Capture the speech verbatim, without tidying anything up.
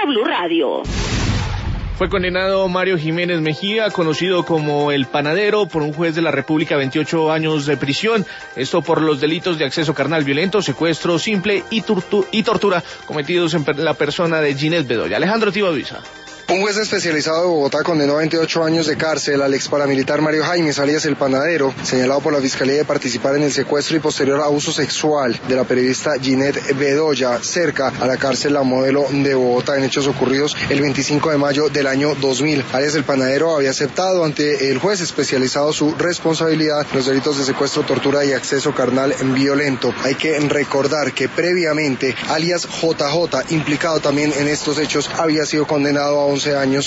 para Blue Radio. Fue condenado Mario Jiménez Mejía, conocido como El Panadero, por un juez de la República a veintiocho años de prisión. Esto por los delitos de acceso carnal violento, secuestro simple y, tortu- y tortura cometidos en per- la persona de Ginette Bedoya. Alejandro Tibaduiza. Un juez especializado de Bogotá condenó a veintiocho años de cárcel al ex paramilitar Mario Jaimes, alias El Panadero, señalado por la Fiscalía de participar en el secuestro y posterior abuso sexual de la periodista Ginette Bedoya, cerca a la cárcel La Modelo de Bogotá, en hechos ocurridos el veinticinco de mayo del año dos mil. Alias El Panadero había aceptado ante el juez especializado su responsabilidad en los delitos de secuestro, tortura y acceso carnal violento. Hay que recordar que previamente alias J J, implicado también en estos hechos, había sido condenado a once años